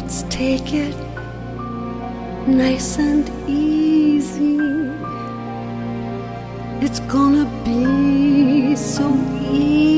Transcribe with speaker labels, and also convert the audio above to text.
Speaker 1: Let's take it nice and easy. It's gonna be so easy.